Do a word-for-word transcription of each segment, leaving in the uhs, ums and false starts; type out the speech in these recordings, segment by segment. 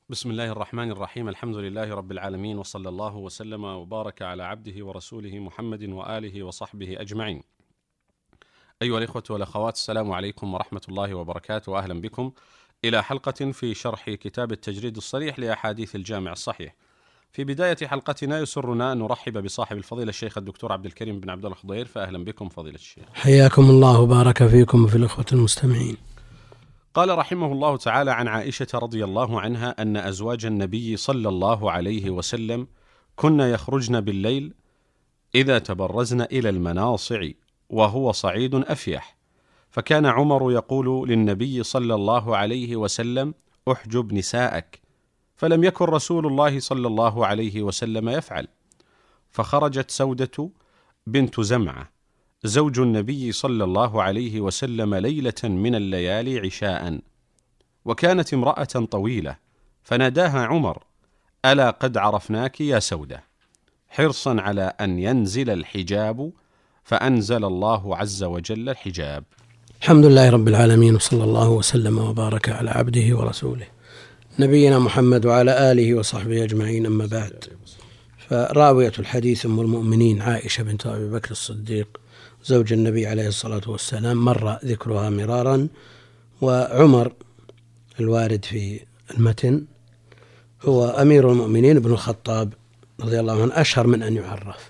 بسم الله الرحمن الرحيم. الحمد لله رب العالمين، وصلى الله وسلم وبارك على عبده ورسوله محمد وآله وصحبه أجمعين. أيها الإخوة والأخوات، السلام عليكم ورحمة الله وبركاته، وأهلا بكم إلى حلقة في شرح كتاب التجريد الصريح لأحاديث الجامع الصحيح. في بداية حلقتنا يسرنا أن نرحب بصاحب الفضيلة الشيخ الدكتور عبد الكريم بن عبد الله الخضير، فأهلا بكم فضيلة الشيخ. حياكم الله وبارك فيكم وفي الإخوة المستمعين. قال رحمه الله تعالى عن عائشة رضي الله عنها أن أزواج النبي صلى الله عليه وسلم كن يخرجن بالليل إذا تبرزن إلى المناصع وهو صعيد أفيح، فكان عمر يقول للنبي صلى الله عليه وسلم: احجب نساءك، فلم يكن رسول الله صلى الله عليه وسلم يفعل. فخرجت سودة بنت زمعة زوج النبي صلى الله عليه وسلم ليلة من الليالي عشاء، وكانت امرأة طويلة، فناداها عمر: ألا قد عرفناك يا سودة، حرصا على أن ينزل الحجاب، فأنزل الله عز وجل الحجاب. الحمد لله رب العالمين، وصلى الله وسلم وبارك على عبده ورسوله نبينا محمد وعلى آله وصحبه أجمعين، أما بعد. فراوية الحديث أم المؤمنين عائشة بنت أبي بكر الصديق زوج النبي عليه الصلاة والسلام، مر ذكرها مرارا، وعمر الوارد في المتن هو أمير المؤمنين ابن الخطاب رضي الله عنه، أشهر من أن يعرف.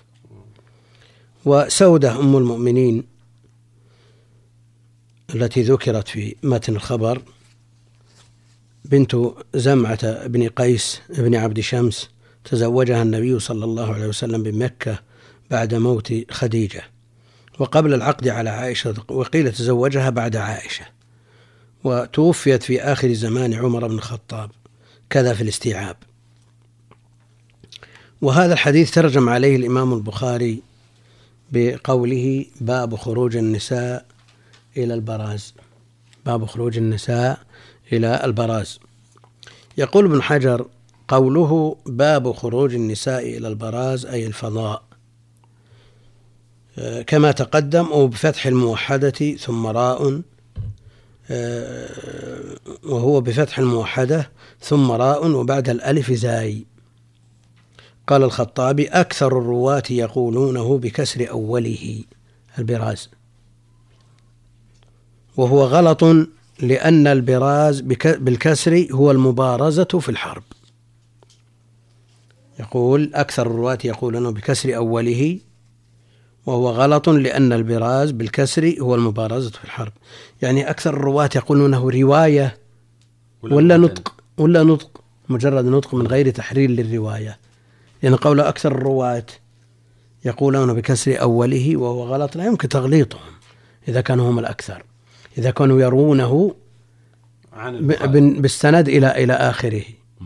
وسودة أم المؤمنين التي ذكرت في متن الخبر بنت زمعة بن قيس بن عبد شمس، تزوجها النبي صلى الله عليه وسلم بمكة بعد موت خديجة وقبل العقد على عائشة، وقيل تزوجها بعد عائشة، وتوفيت في آخر زمان عمر بن الخطاب، كذا في الاستيعاب. وهذا الحديث ترجم عليه الإمام البخاري بقوله: باب خروج النساء إلى البراز. باب خروج النساء إلى البراز. يقول ابن حجر: قوله باب خروج النساء إلى البراز أي الفضاء، كما تقدم، أو بفتح الموحدة ثم راء، وهو بفتح الموحدة ثم راء وبعد الألف زاي. قال الخطابي: أكثر الرواة يقولونه بكسر أوله البراز، وهو غلط، لأن البراز بالكسر هو المبارزة في الحرب. يقول أكثر الرواة يقولونه بكسر أوله، وهو غلط، لأن البراز بالكسر هو المبارزة في الحرب. يعني أكثر الرواة يقولونه رواية ولا نطق ولا نطق مجرد نطق من غير تحرير للرواية، لأن يعني قول أكثر الرواة يقولون بكسر أوله وهو غلط، لا يمكن تغليطهم إذا كانوا هم الأكثر، إذا كانوا يروونه بالسند إلى إلى آخره.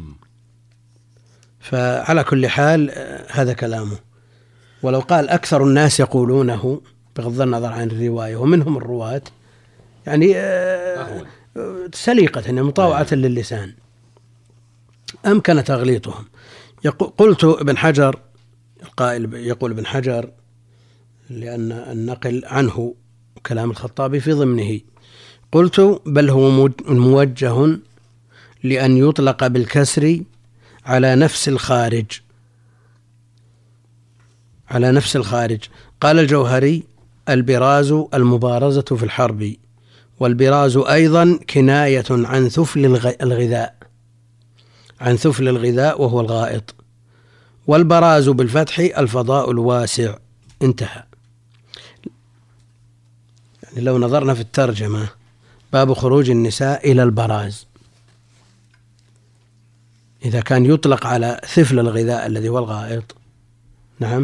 فعلى كل حال هذا كلامه. ولو قال أكثر الناس يقولونه بغض النظر عن الرواية ومنهم الرواة، يعني سليقة مطاوعة للسان، أمكن تغليطهم. قلت ابن حجر القائل، يقول ابن حجر لأن النقل عنه كلام الخطابي في ضمنه، قلت: بل هو موجه لأن يطلق بالكسر على نفس الخارج على نفس الخارج. قال الجوهري: البراز المبارزة في الحرب، والبراز أيضا كناية عن ثفل الغذاء عن ثفل الغذاء وهو الغائط، والبراز بالفتح الفضاء الواسع. انتهى. يعني لو نظرنا في الترجمة: باب خروج النساء إلى البراز، إذا كان يطلق على ثفل الغذاء الذي هو الغائط، نعم،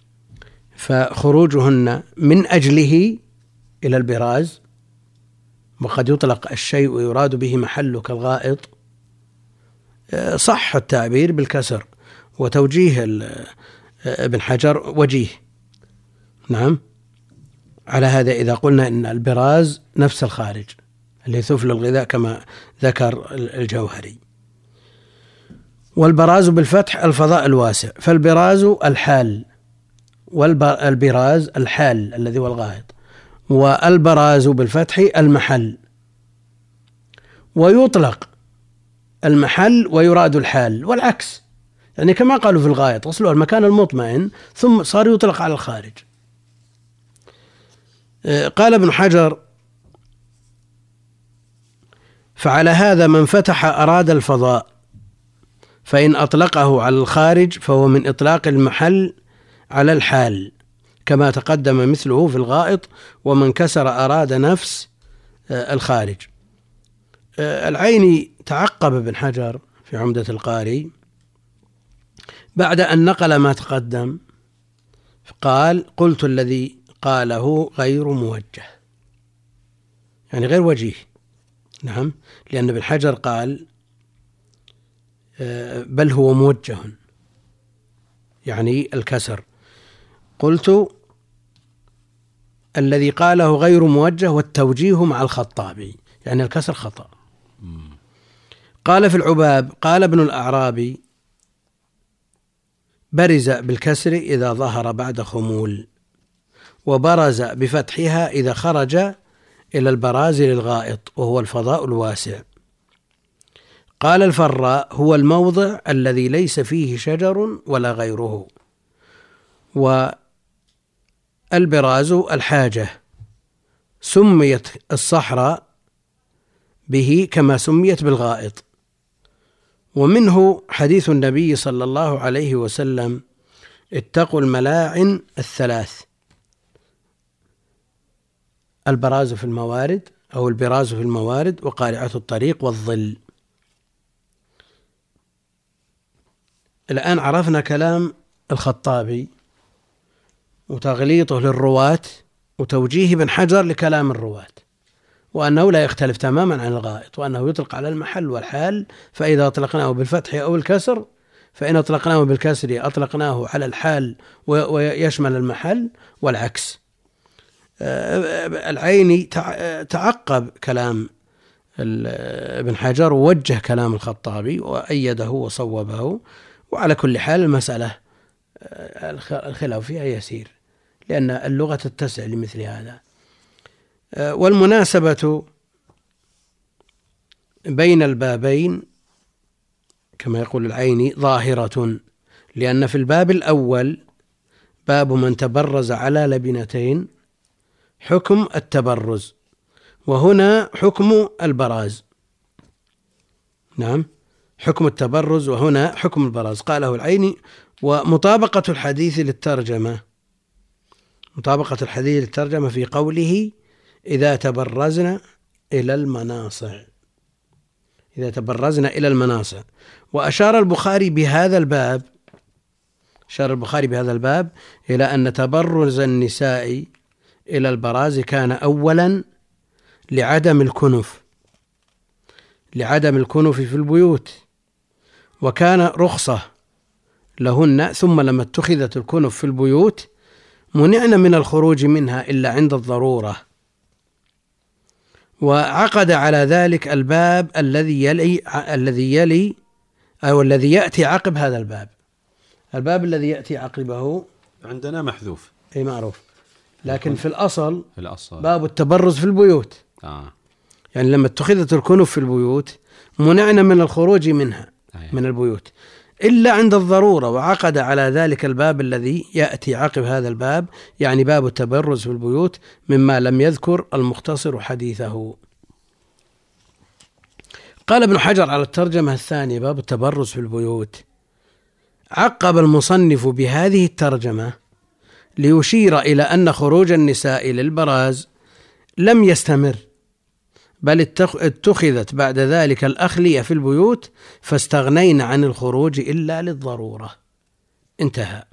فخروجهن من أجله إلى البراز، وقد يطلق الشيء ويراد به محله كالغائط، صح التعبير بالكسر، وتوجيه ابن حجر وجيه، نعم، على هذا إذا قلنا إن البراز نفس الخارج اللي ثفل الغذاء كما ذكر الجوهري. والبراز بالفتح الفضاء الواسع، فالبراز الحال، والبراز الحال الذي هو الغائط، والبراز بالفتح المحل. ويطلق المحل ويراد الحال، والعكس، يعني كما قالوا في الغاية غسلها المكان المطمئن ثم صار يطلق على الخارج. قال ابن حجر: فعلى هذا من فتح أراد الفضاء، فإن أطلقه على الخارج فهو من إطلاق المحل على الحال كما تقدم مثله في الغائط، ومن كسر أراد نفس الخارج. العيني تعقب ابن حجر في عمدة القاري بعد أن نقل ما تقدم، قال: قلت الذي قاله غير موجه، يعني غير وجيه. نعم، لأن ابن حجر قال بل هو موجه، يعني الكسر. قلت الذي قاله غير موجه، والتوجيه مع الخطابي، يعني الكسر خطأ. قال في العباب: قال ابن الأعرابي: برز بالكسر إذا ظهر بعد خمول، وبرز بفتحها إذا خرج إلى البراز للغائط، وهو الفضاء الواسع. قال الفراء: هو الموضع الذي ليس فيه شجر ولا غيره، والبراز الحاجة. سميت الصحراء به كما سميت بالغائط. ومنه حديث النبي صلى الله عليه وسلم: اتقوا الملاعن الثلاث: البراز في الموارد أو البراز في الموارد، وقارعة الطريق، والظل. الآن عرفنا كلام الخطابي وتغليطه للرواة وتوجيه ابن حجر لكلام الرواة، وأنه لا يختلف تماما عن الغائط، وأنه يطلق على المحل والحال. فإذا أطلقناه بالفتح أو الكسر، فإن أطلقناه بالكسر أطلقناه على الحال ويشمل المحل، والعكس. العيني تعقب كلام ابن حجر ووجه كلام الخطابي وأيده وصوبه. وعلى كل حال المسألة الخلاف فيها يسير، لأن اللغة تتسع لمثل هذا. والمناسبة بين البابين كما يقول العيني ظاهرة، لأن في الباب الأول باب من تبرز على لبنتين حكم التبرز، وهنا حكم البراز. نعم، حكم التبرز وهنا حكم البراز. قاله العيني: ومطابقة الحديث للترجمة، مطابقة الحديث للترجمة في قوله: إذا تبرزنا إلى المناصع، إذا تبرزنا إلى المناصع. وأشار البخاري بهذا الباب أشار البخاري بهذا الباب إلى أن تبرز النساء إلى البراز كان أولا لعدم الكنف لعدم الكنف في البيوت، وكان رخصة لهن، ثم لما اتخذت الكنف في البيوت منعنا من الخروج منها إلا عند الضرورة. وعقد على ذلك الباب الذي يلي الذي يلي أو الذي يأتي عقب هذا الباب. الباب الذي يأتي عقبه عندنا محذوف، أي معروف، لكن في الأصل, في الأصل باب التبرز في البيوت. آه. يعني لما اتخذت الكنف في البيوت منعنا من الخروج منها آه. من البيوت إلا عند الضرورة. وعقد على ذلك الباب الذي يأتي عقب هذا الباب، يعني باب التبرز في البيوت، مما لم يذكر المختصر حديثه. قال ابن حجر على الترجمة الثانية: باب التبرز في البيوت. عقب المصنف بهذه الترجمة ليشير إلى أن خروج النساء للبراز لم يستمر، بل اتخذت بعد ذلك الأخلية في البيوت، فاستغنين عن الخروج إلا للضرورة. انتهى.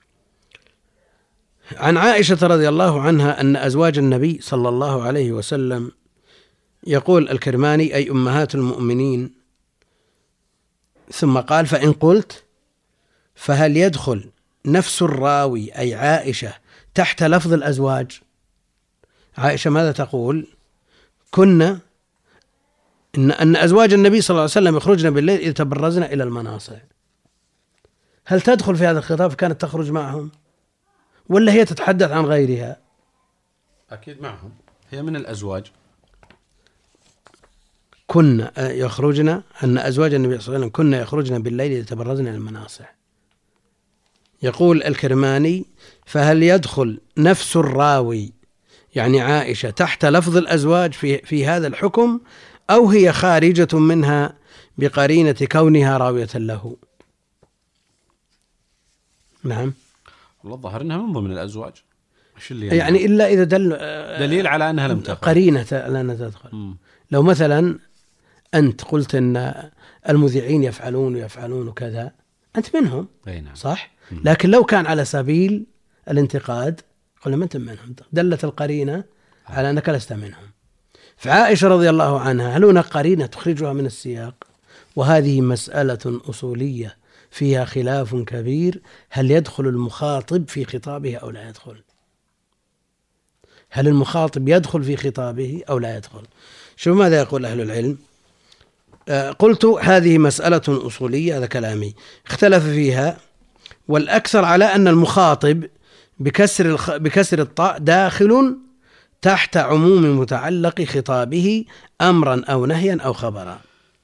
عن عائشة رضي الله عنها أن أزواج النبي صلى الله عليه وسلم، يقول الكرماني: أي أمهات المؤمنين. ثم قال: فإن قلت فهل يدخل نفس الراوي أي عائشة تحت لفظ الأزواج؟ عائشة ماذا تقول؟ كنا إن, أن أزواج النبي صلى الله عليه وسلم يخرجن بالليل إذا تبرزنا إلى المناصع. هل تدخل في هذا الخطاب؟ كانت تخرج معهم ولا هي تتحدث عن غيرها؟ أكيد معهم، هي من الأزواج. كنا يخرجن أن أزواج النبي صلى الله عليه وسلم كنا يخرجن بالليل يتبرزن إلى المناصح. يقول الكرماني: فهل يدخل نفس الراوي يعني عائشة تحت لفظ الأزواج في, في هذا الحكم، أو هي خارجة منها بقرينة كونها راوية له؟ نعم، والله الظاهر أنها من ضمن الأزواج، اللي يعني, يعني إلا إذا دل دليل على أنها لم تدخل، قرينة لأنها تدخل. م. لو مثلا أنت قلت أن المذيعين يفعلون ويفعلون وكذا، أنت منهم، نعم. صح؟ م. لكن لو كان على سبيل الانتقاد قلنا ما أنت منهم، دلت القرينة على أنك لست منهم. فعائشة رضي الله عنها هل هناك قرينة تخرجها من السياق؟ وهذه مسألة أصولية فيها خلاف كبير، هل يدخل المخاطب في خطابه أو لا يدخل؟ هل المخاطب يدخل في خطابه أو لا يدخل؟ شوف ماذا يقول أهل العلم. آه قلت هذه مسألة أصولية، هذا كلامي، اختلف فيها، والأكثر على أن المخاطب بكسر, الخ... بكسر الطاء داخل تحت عموم متعلق خطابه أمرا أو نهيا أو خبرا.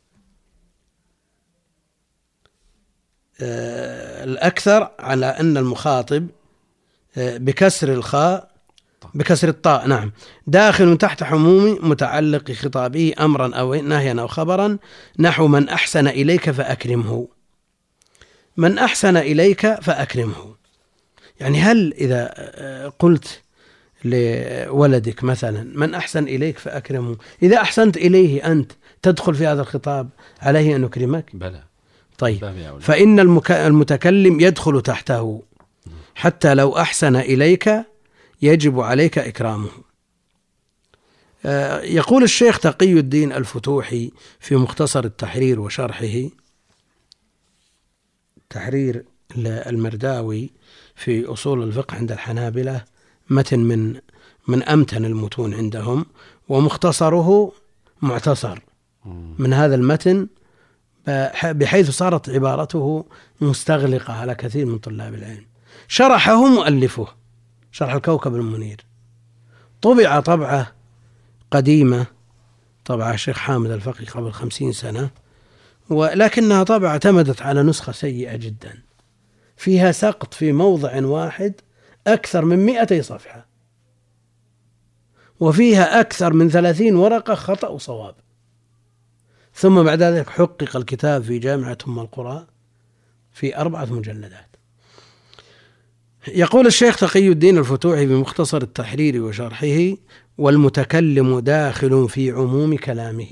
آه الأكثر على أن المخاطب آه بكسر الخاء بكسر الطاء نعم داخل تحت عموم متعلق خطابه أمرا أو نهيا أو خبرا، نحو من أحسن إليك فأكرمه. من أحسن إليك فأكرمه، يعني هل إذا قلت لولدك مثلا من أحسن إليك فأكرمه، إذا أحسنت إليه أنت تدخل في هذا الخطاب عليه أن نكرمك؟ بلى. طيب، فإن المتكلم يدخل تحته حتى لو أحسن إليك يجب عليك إكرامه. يقول الشيخ تقي الدين الفتوحي في مختصر التحرير وشرحه، تحرير المرداوي في أصول الفقه عند الحنابلة، متن من من أمتن المتون عندهم، ومختصره معتصر من هذا المتن، بحيث صارت عبارته مستغلقة على كثير من طلاب العلم. شرحه مؤلفه شرح الكوكب المنير، طبع طبعة قديمة، طبعة الشيخ حامد الفقي قبل خمسين سنة، ولكنها طبعة اعتمدت على نسخة سيئة جدا، فيها سقط في موضع واحد أكثر من مئتي صفحة، وفيها أكثر من ثلاثين ورقة خطأ وصواب. ثم بعد ذلك حقق الكتاب في جامعة أم القرى في أربعة مجلدات. يقول الشيخ تقي الدين الفتوحي بمختصر التحرير وشرحه: والمتكلم داخل في عموم كلامه.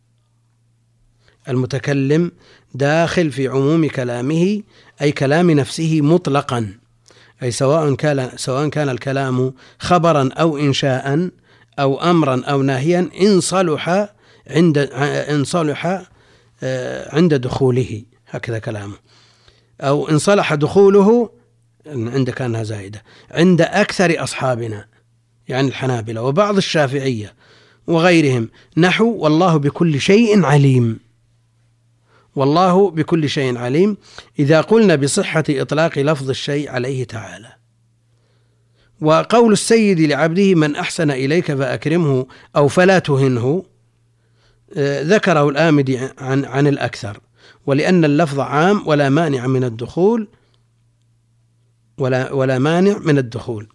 المتكلم داخل في عموم كلامه، أي كلام نفسه مطلقا، أي سواء كان سواء كان الكلام خبرا أو إنشاء أو أمرا أو نهيا، إن صلح عند إن صلح عند دخوله، هكذا كلامه، أو إن صلح دخوله عندك أنها زائدة عند أكثر أصحابنا، يعني الحنابلة وبعض الشافعية وغيرهم، نحو والله بكل شيء عليم. والله بكل شيء عليم إذا قلنا بصحة إطلاق لفظ الشيء عليه تعالى. وقول السيد لعبده من أحسن إليك فأكرمه أو فلا تهنه، ذكره الآمدي عن, عن الأكثر، ولأن اللفظ عام ولا مانع من الدخول ولا, ولا مانع من الدخول،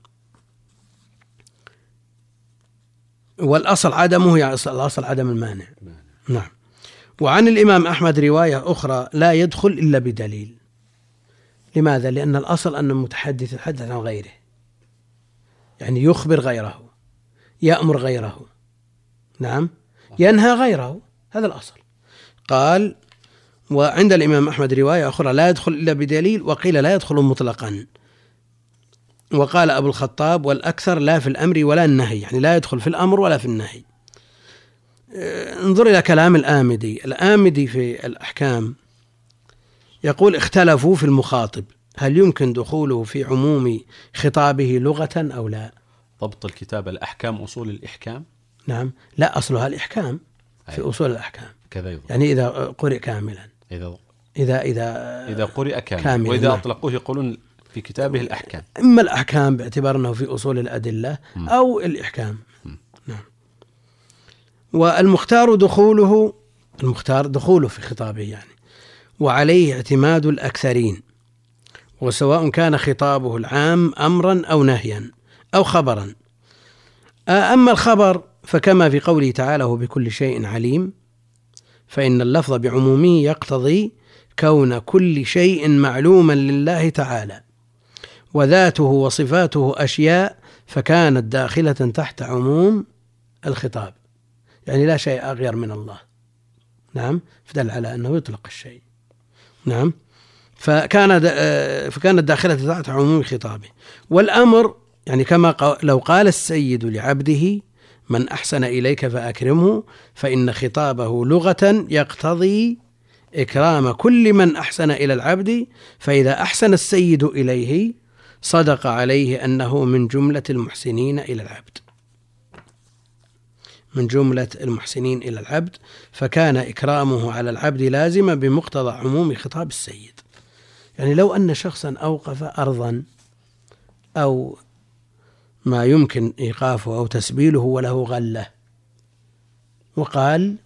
والأصل عدمه، يعني الأصل عدم المانع. نعم. وعن الإمام أحمد رواية أخرى: لا يدخل إلا بدليل. لماذا؟ لأن الأصل أن المتحدث يتحدث عن غيره، يعني يخبر غيره، يأمر غيره، نعم، ينهى غيره، هذا الأصل. قال: وعند الإمام أحمد رواية أخرى: لا يدخل إلا بدليل، وقيل لا يدخل مطلقا. وقال أبو الخطاب: والأكثر لا في الأمر ولا النهي، يعني لا يدخل في الأمر ولا في النهي. انظر إلى كلام الآمدي. الآمدي في الأحكام يقول: اختلفوا في المخاطب، هل يمكن دخوله في عموم خطابه لغة أو لا؟ ضبط الكتاب الأحكام أصول الإحكام. نعم، لا، أصلها الإحكام في أصول الأحكام كذا، يعني إذا قرئ كاملا، إذا إذا إذا, إذا قرئ كاملا, كاملا وإذا نعم. أطلقوه يقولون في كتابه الأحكام، إما الأحكام باعتبار أنه في أصول الأدلة م. أو الإحكام م. نعم. والمختار دخوله المختار دخوله في خطابه يعني، وعليه اعتماد الأكثرين، وسواء كان خطابه العام أمرا أو نهيا أو خبرا. أما الخبر فكما في قوله تعالى هو بكل شيء عليم، فإن اللفظ بعمومه يقتضي كون كل شيء معلوما لله تعالى، وذاته وصفاته أشياء فكانت داخلة تحت عموم الخطاب، يعني لا شيء أغير من الله. نعم، فدل على أنه يطلق الشيء. نعم، فكان فكانت داخلة تحت عموم خطابه. والأمر يعني كما لو قال السيد لعبده من أحسن إليك فأكرمه، فإن خطابه لغة يقتضي إكرام كل من أحسن إلى العبد، فإذا أحسن السيد إليه صدق عليه أنه من جملة المحسنين إلى العبد، من جملة المحسنين إلى العبد، فكان إكرامه على العبد لازما بمقتضى عموم خطاب السيد. يعني لو أن شخصا أوقف أرضا أو ما يمكن إيقافه أو تسبيله وله غلة، وقال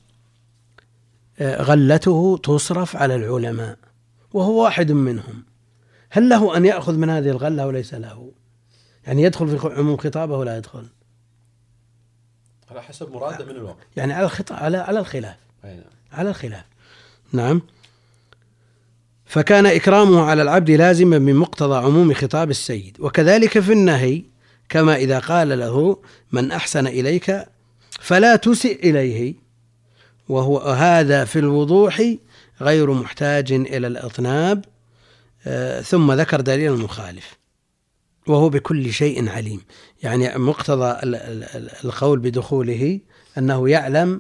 غلته تصرف على العلماء وهو واحد منهم، هل له أن يأخذ من هذه الغلة وليس له؟ يعني يدخل في عموم خطابه ولا يدخل؟ على حسب مراده من الوقت، يعني على الخطاب، على على الخلاف، على الخلاف. نعم، فكان إكرامه على العبد لازما بمقتضى عموم خطاب السيد. وكذلك في النهي، كما إذا قال له من أحسن إليك فلا تسئ إليه، وهو هذا في الوضوح غير محتاج إلى الإطناب. آه ثم ذكر دليل المخالف وهو بكل شيء عليم، يعني مقتضى القول بدخوله أنه يعلم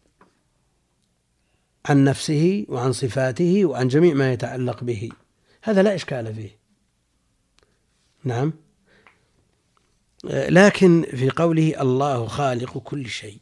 عن نفسه وعن صفاته وعن جميع ما يتعلق به، هذا لا إشكال فيه. نعم، لكن في قوله الله خالق كل شيء،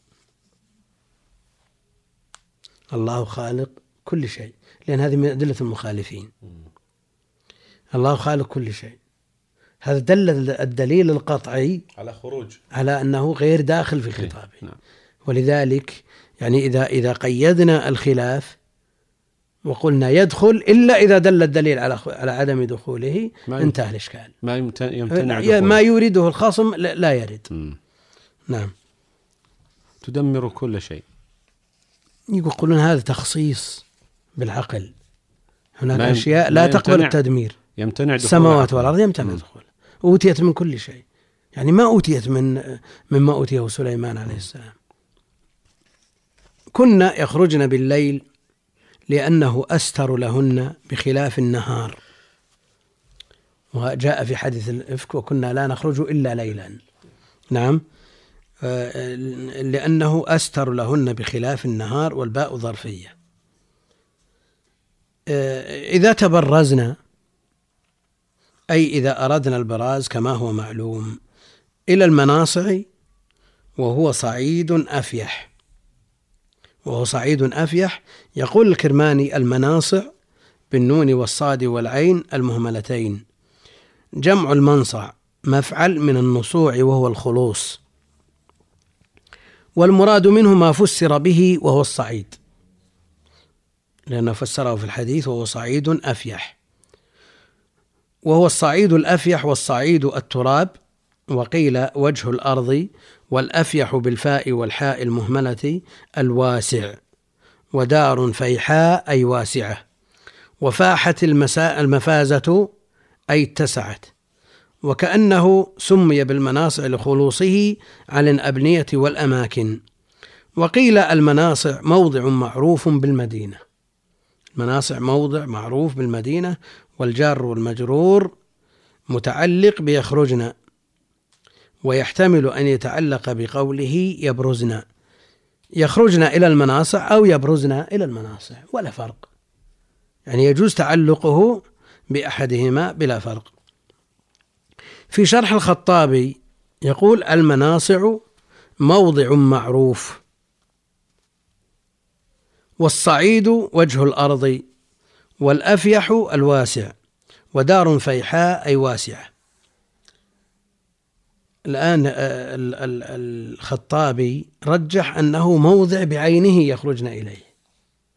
الله خالق كل شيء، لأن هذه من أدلة المخالفين. الله خالق كل شيء، هذا دل الدليل القطعي على خروج على أنه غير داخل في خطابه. ولذلك يعني إذا إذا قيدنا الخلاف وقلنا يدخل إلا إذا دل الدليل على على عدم دخوله انتهى الإشكال. ما يمتنع دخوله، ما يريده الخصم لا يرد. م. نعم، تدمر كل شيء. يقولون هذا تخصيص بالعقل، هناك أشياء لا تقبل التدمير، يمتنع دخول السماوات والأرض يمتنع دخول، أوتيت من كل شيء، يعني ما أوتيت من مما أوتيه سليمان عليه السلام. كنا يخرجن بالليل لأنه أستر لهن بخلاف النهار، وجاء في حديث الإفك وكنا لا نخرج إلا ليلا. نعم، لأنه أستر لهن بخلاف النهار، والباء ظرفية. إذا تبرزنا أي إذا أردنا البراز كما هو معلوم إلى المناصع، وهو صعيد أفيح، وهو صعيد أفيح. يقول الكرماني المناصع بالنون والصاد والعين المهملتين، جمع المنصع مفعل من النصوع وهو الخلوص، والمراد منه ما فسر به وهو الصعيد، لأنه فسره في الحديث وهو صعيد أفيح، وهو الصعيد الأفيح، والصعيد التراب، وقيل وجه الأرض، والأفيح بالفاء والحاء المهملة الواسع، ودار فيحاء أي واسعة، وفاحت المفازة أي اتسعت، وكأنه سمي بالمناصع لخلوصه عن الأبنية والأماكن. وقيل المناصع موضع معروف بالمدينة، المناصع موضع معروف بالمدينة، والجار والمجرور متعلق بيخرجنا، ويحتمل أن يتعلق بقوله يبرزنا، يخرجنا إلى المناصع أو يبرزنا إلى المناصع ولا فرق، يعني يجوز تعلقه بأحدهما بلا فرق. في شرح الخطابي يقول المناصع موضع معروف، والصعيد وجه الأرض، والأفيح الواسع، ودار فيحاء أي واسعة. الآن الخطابي رجح أنه موضع بعينه يخرجنا إليه،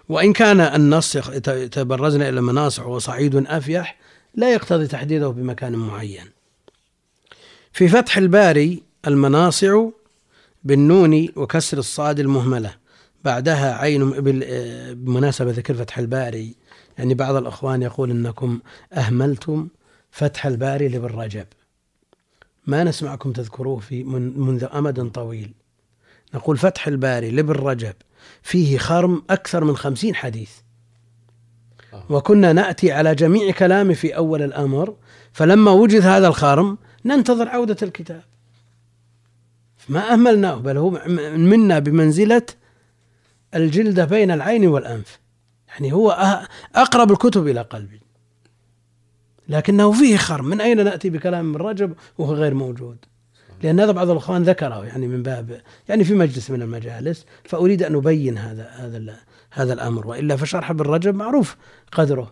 وإن كان النص تبرزن إلى المناصع وصعيد أفيح لا يقتضي تحديده بمكان معين. في فتح الباري المناصع بالنون وكسر الصاد المهملة بعدها عين، بمناسبة ذكر فتح الباري يعني بعض الأخوان يقول إنكم أهملتم فتح الباري لابن رجب، ما نسمعكم تذكروه في منذ أمد طويل. نقول فتح الباري لابن رجب فيه خرم أكثر من خمسين حديث، وكنا نأتي على جميع كلامه في أول الأمر، فلما وجد هذا الخرم ننتظر عودة الكتاب، ما أهملناه، بل هو منا بمنزلة الجلدة بين العين والأنف، يعني هو أقرب الكتب إلى قلبي، لكنه فيه خرم. من أين نأتي بكلام من رجب وهو غير موجود؟ لأن هذا بعض الأخوان ذكره يعني من باب يعني في مجلس من المجالس، فأريد أن أبين هذا هذا هذا الأمر، وإلا فشرح ابن رجب معروف قدره.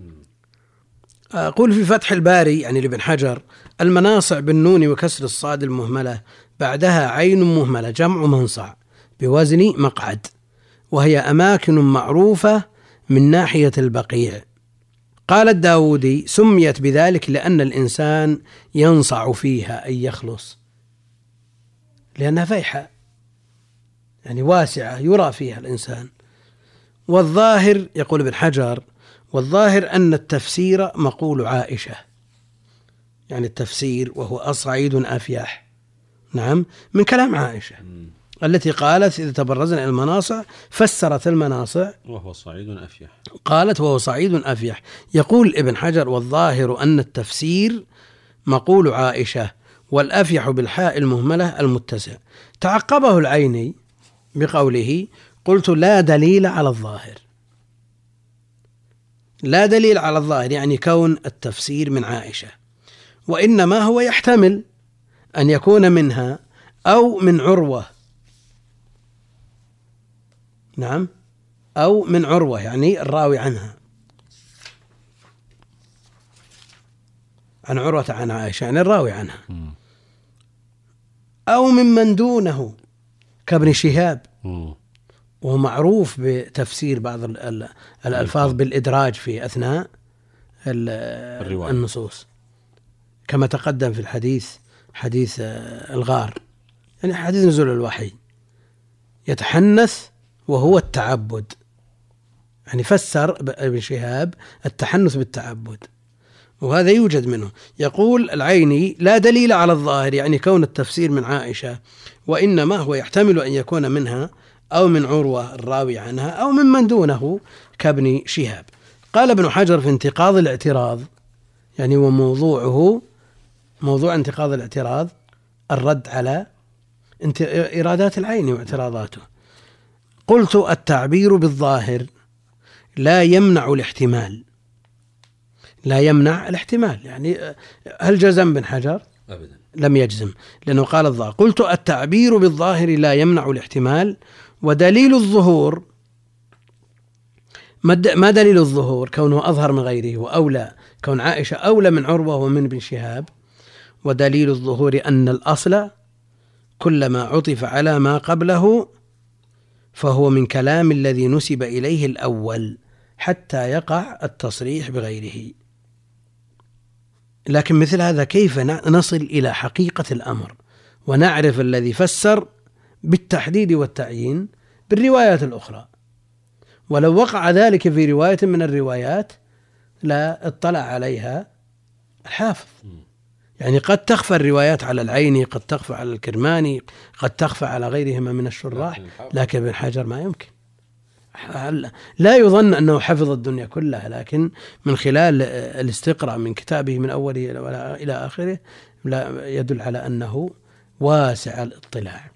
أقول في فتح الباري يعني لابن حجر المناصع بالنون وكسر الصاد المهملة بعدها عين مهملة جمع منصع بوزن مقعد، وهي أماكن معروفة من ناحية البقيع. قال الداودي سميت بذلك لأن الإنسان ينصع فيها أي يخلص، لأنها فيحة يعني واسعة يرى فيها الإنسان. والظاهر يقول ابن حجر والظاهر أن التفسير مقول عائشة، يعني التفسير وهو أصعيد أفيح، نعم، من كلام عائشة التي قالت إذا تبرزنا إلى المناصع فسرت المناصع وهو صعيد أفيح، قالت وهو صعيد أفيح. يقول ابن حجر والظاهر أن التفسير مقول عائشة والأفيح بالحاء المهملة المتسع. تعقبه العيني بقوله قلت لا دليل على الظاهر. لا دليل على الظاهر يعني كون التفسير من عائشة، وإنما هو يحتمل أن يكون منها أو من عروة، نعم، أو من عروة يعني الراوي عنها، عن عروة عن عائشة يعني الراوي عنها، أو ممن دونه كابن شهاب، وهو معروف بتفسير بعض الألفاظ بالإدراج في أثناء النصوص كما تقدم في الحديث حديث الغار، يعني حديث نزول الوحي، يتحنث وهو التعبد، يعني فسر ابن شهاب التحنث بالتعبد، وهذا يوجد منه. يقول العيني لا دليل على الظاهر يعني كون التفسير من عائشة، وإنما هو يحتمل أن يكون منها أو من عروة الراوي عنها أو ممن دونه كابن شهاب. قال ابن حجر في انتقاض الاعتراض، يعني وموضوعه موضوع انتقاض الاعتراض الرد على إرادات العين واعتراضاته. قلت التعبير بالظاهر لا يمنع الاحتمال، لا يمنع الاحتمال، يعني هل جزم بن حجر؟ أبدا لم يجزم، لأنه قال الظاهر. قلت التعبير بالظاهر لا يمنع الاحتمال، ودليل الظهور، ما دليل الظهور؟ كونه أظهر من غيره وأولى، كون عائشة أولى من عروة ومن بن شهاب. ودليل الظهور أن الأصل كلما عطف على ما قبله فهو من كلام الذي نسب إليه الأول حتى يقع التصريح بغيره. لكن مثل هذا كيف نصل إلى حقيقة الأمر ونعرف الذي فسر بالتحديد والتعيين بالروايات الأخرى؟ ولو وقع ذلك في رواية من الروايات لا اطلع عليها الحافظ، يعني قد تخفى الروايات على العيني، قد تخفى على الكرماني، قد تخفى على غيرهما من الشراح، لكن ابن حجر ما يمكن. لا يظن أنه حفظ الدنيا كلها، لكن من خلال الاستقراء من كتابه من أوله إلى آخره لا يدل على أنه واسع الاطلاع.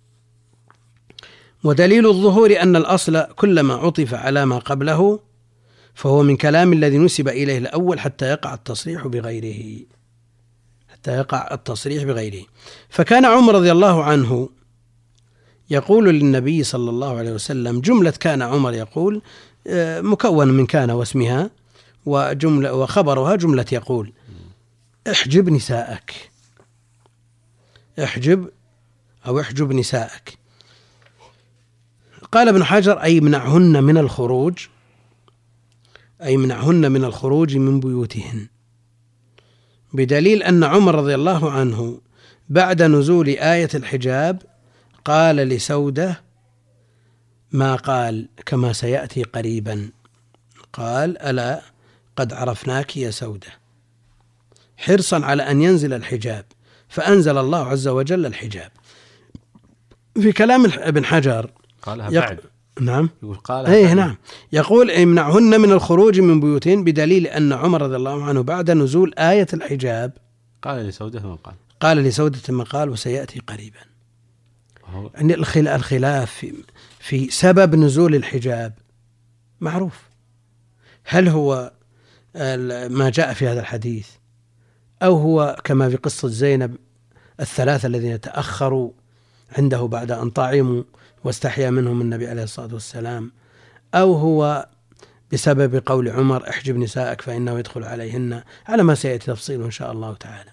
ودليل الظهور أن الأصل كلما عطف على ما قبله فهو من كلام الذي نسب إليه الأول حتى يقع التصريح بغيره، حتى يقع التصريح بغيره. فكان عمر رضي الله عنه يقول للنبي صلى الله عليه وسلم، جملة كان عمر يقول مكون من كان واسمها وجملة وخبرها جملة يقول احجب نساءك، احجب أو احجب نساءك. قال ابن حجر أي منعهن من الخروج، أي منعهن من الخروج من بيوتهن، بدليل أن عمر رضي الله عنه بعد نزول آية الحجاب قال لسودة ما قال كما سيأتي قريبا، قال ألا قد عرفناك يا سودة، حرصا على أن ينزل الحجاب، فأنزل الله عز وجل الحجاب. في كلام ابن حجر قالها يق... بعد نعم يقول قالها ايه بعد. نعم يقول يمنعهن من الخروج من بيوتهن، بدليل أن عمر رضي الله عنه بعد نزول آية الحجاب قال لسودة ما قال قال لسودة ما قال وسيأتي قريبا. يعني الخلاف في, في سبب نزول الحجاب معروف، هل هو ما جاء في هذا الحديث أو هو كما في قصة زينب الثلاثة الذين تأخروا عنده بعد أن طعموا واستحيا منهم النبي عليه الصلاة والسلام، أو هو بسبب قول عمر احجب نساءك فإنه يدخل عليهن، على ما سيأتي تفصيله إن شاء الله تعالى.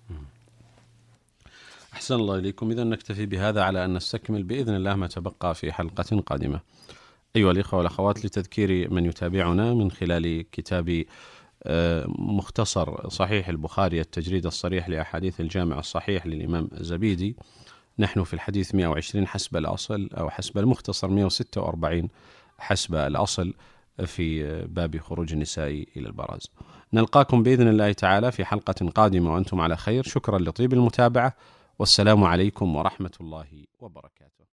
أحسن الله إليكم. إذن نكتفي بهذا على أن نستكمل بإذن الله ما تبقى في حلقة قادمة. أيها الإخوة والأخوات، لتذكير من يتابعنا من خلال كتاب مختصر صحيح البخاري التجريد الصريح لأحاديث الجامع الصحيح للإمام الزبيدي، نحن في الحديث مئة وعشرين حسب الأصل، أو حسب المختصر مئة وستة وأربعين حسب الأصل، في باب خروج النساء إلى البراز. نلقاكم بإذن الله تعالى في حلقة قادمة وأنتم على خير. شكرا لطيب المتابعة، والسلام عليكم ورحمة الله وبركاته.